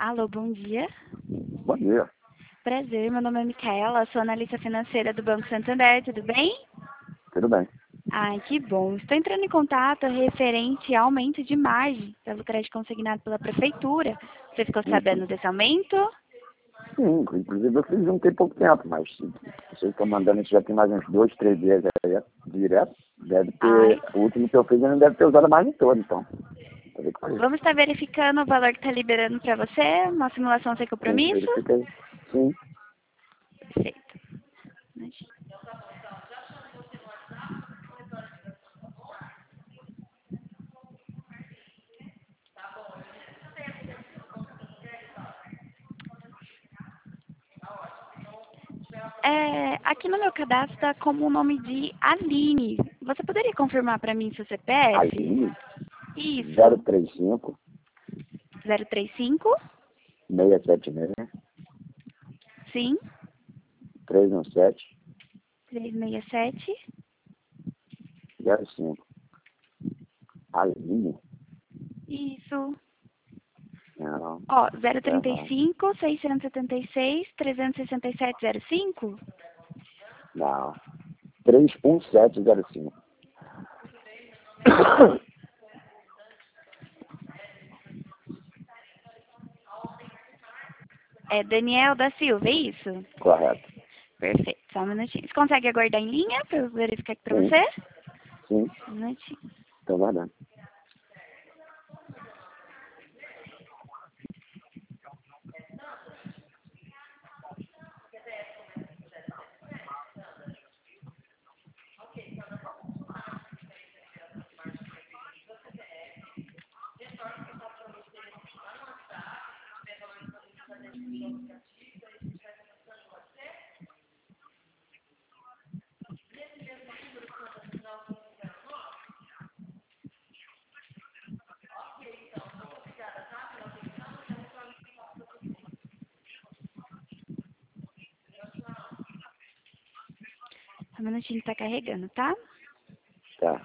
Alô, bom dia. Bom dia. Prazer, meu nome é Micaela, sou analista financeira do Banco Santander, tudo bem? Tudo bem. Ai, que bom. Estou entrando em contato referente ao aumento de margem pelo crédito consignado pela Prefeitura. Você ficou sabendo desse aumento? Sim, inclusive eu fiz um tem pouco tempo, mas vocês estão mandando isso já tem mais uns 2, 3 dias aí, direto. Deve Ai, ter, o último que eu fiz não deve ter usado a margem toda, então. Pra ver qual é. vamos estar verificando o valor que está liberando para você, uma simulação sem Sim, compromisso? verifica aí. Sim. Perfeito. Aqui no meu cadastro está como o nome de Aline. Você poderia confirmar para mim seu CPF? Aí, Isso. 035 035? 676 Sim. 317 367? 05. Aí, Isso. não, Ó, tá errado. 035, 676, 36705? Não. 31705. É Daniel da Silva, é isso? Correto. Perfeito, só um minutinho. Você consegue aguardar em linha para eu verificar aqui para Sim, você? sim, Um minutinho. estou guardando. Só um minutinho que tá carregando, tá? Tá.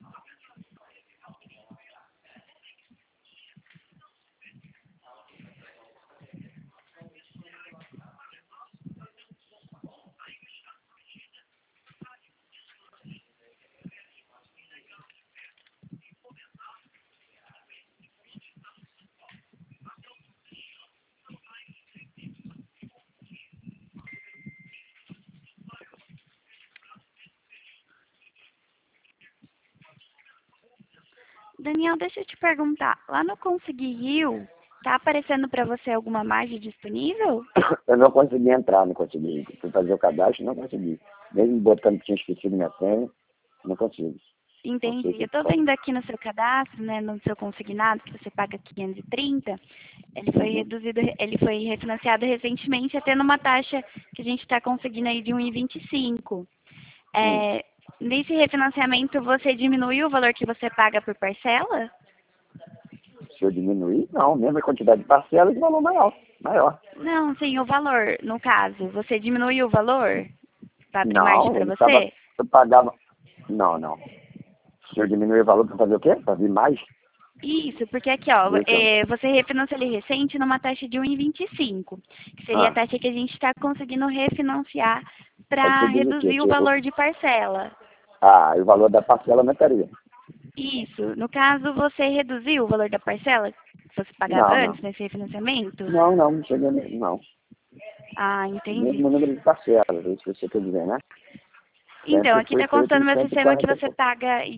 Daniel, deixa eu te perguntar. Lá no Consegui Rio, tá aparecendo para você alguma margem disponível? Eu não consegui entrar, não consegui. Fui fazer o cadastro, não consegui. Mesmo botando que tinha esquecido minha senha, não consigo. Não sei o Entendi. que Eu tô faço. vendo aqui no seu cadastro, né, no seu consignado, que você paga 530, ele foi Uhum. reduzido, ele foi refinanciado recentemente, até numa taxa que a gente está conseguindo aí de 1,25. Hum. É, nesse refinanciamento, você diminuiu o valor que você paga por parcela? Se eu diminuir, não. Mesma quantidade de parcelas, o valor maior. Maior. Não, sim, o valor, no caso. Você diminuiu o valor para abrir margem Não, para ele estava... você? Eu pagava... Não, não. Se eu diminuir o valor para fazer o quê? Para vir mais? Isso, porque aqui, ó, Isso. você refinanciou ele recente numa taxa de 1,25, que seria a Ah, taxa que a gente está conseguindo refinanciar aí para você diz o quê? reduzir o valor de parcela. E o valor da parcela aumentaria. Isso. No caso, você reduziu o valor da parcela que você pagava Não, não. antes nesse refinanciamento? Não, não, não chega mesmo, não. Ah, O entendi. mesmo número de parcelas, é isso que você quer dizer, né? Então, Sempre aqui foi está feito constando em no meu sistema que 140 você por paga R$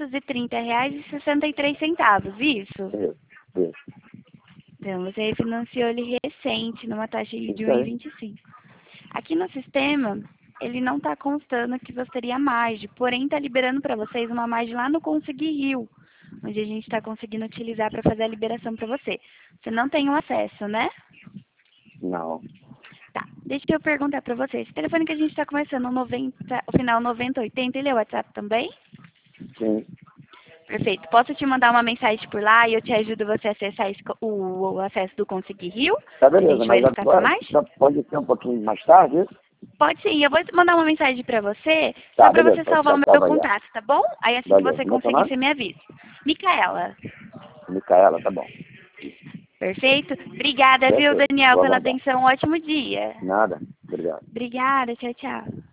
530,63, isso? isso, isso. Então, você refinanciou ele recente, numa taxa de Isso aí. 1,25. Aqui no sistema, ele não está constando que você teria margem, porém está liberando para vocês uma margem lá no Consegui Rio, onde a gente está conseguindo utilizar para fazer a liberação para você. Você não tem o acesso, né? Não. Tá, deixa eu perguntar para você. Esse telefone que a gente está conversando, o final 9080, ele é WhatsApp também? Sim. Perfeito. Posso te mandar uma mensagem por lá e eu te ajudo você a acessar o acesso do Consegui Rio? Tá Pra beleza, gente mas verificar sua agora margem? só pode ser um pouquinho mais tarde, isso? Pode sim, eu vou mandar uma mensagem pra você, só Tá, pra beleza, você pode salvar o ficar meu salvo aí, ó. contato, tá bom? Aí assim que Valeu. você Como é seu conseguir, nome? você me avisa. Micaela. Micaela, tá bom. Perfeito? Obrigada, viu, Perfeito. Daniel, Vou pela aguardar. atenção. Um ótimo dia. Nada. Obrigado. Obrigada, tchau, tchau.